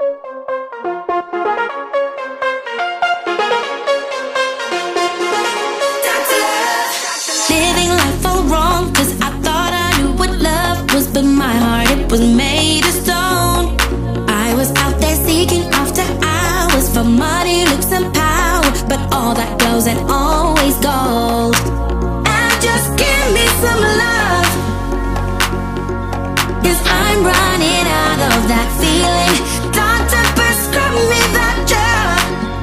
Living life all wrong, 'cause I thought I knew what love was, but my heart, it was made of stone. I was out there seeking after hours for money, looks and power, but all that glows and always gold. And just give me some love, 'cause I'm running out of that feeling. Doctor, prescribe me that drug,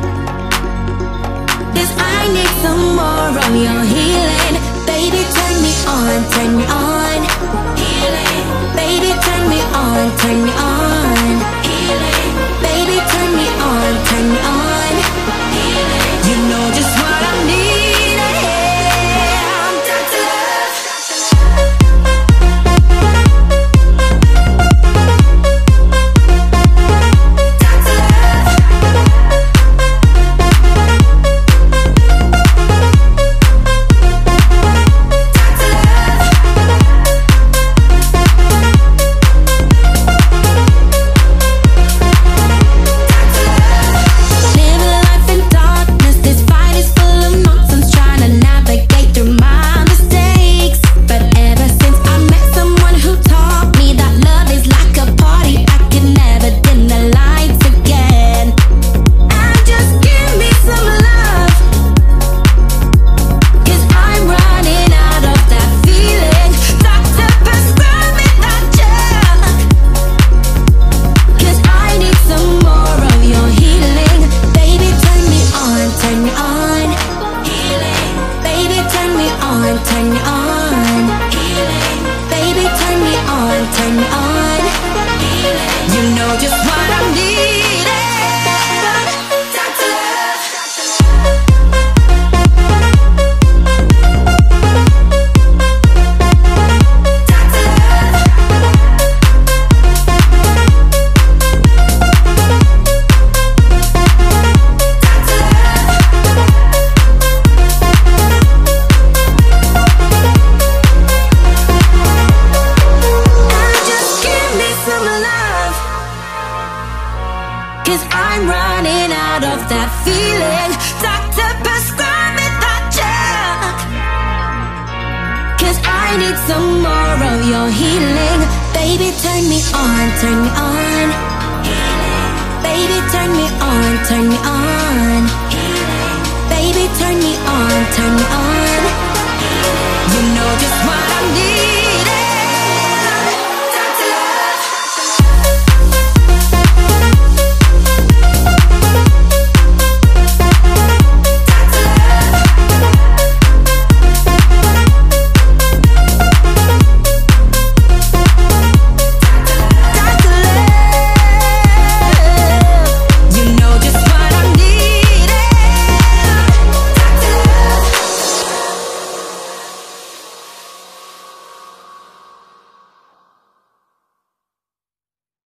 'cause I need some more of your healing. Baby, turn me on, turn me on. Healing. Baby, turn me on, turn me on. Healing. Baby, turn me on, turn me on. Healing. You know just what I need. I'm Dr. Love. Dr. Love. Turn me on, healing. Baby, turn me on, turn me on, healing. You know just what I need. Dr. Love. Dr. Love. Cause I'm running out of that feeling. Doctor, prescribe me that drug, 'cause I need some more of your healing. Baby, turn me on, turn me on. Healing. Baby, turn me on, turn me on. Healing. Baby, turn me on, turn me on. Healing. You know just what I need.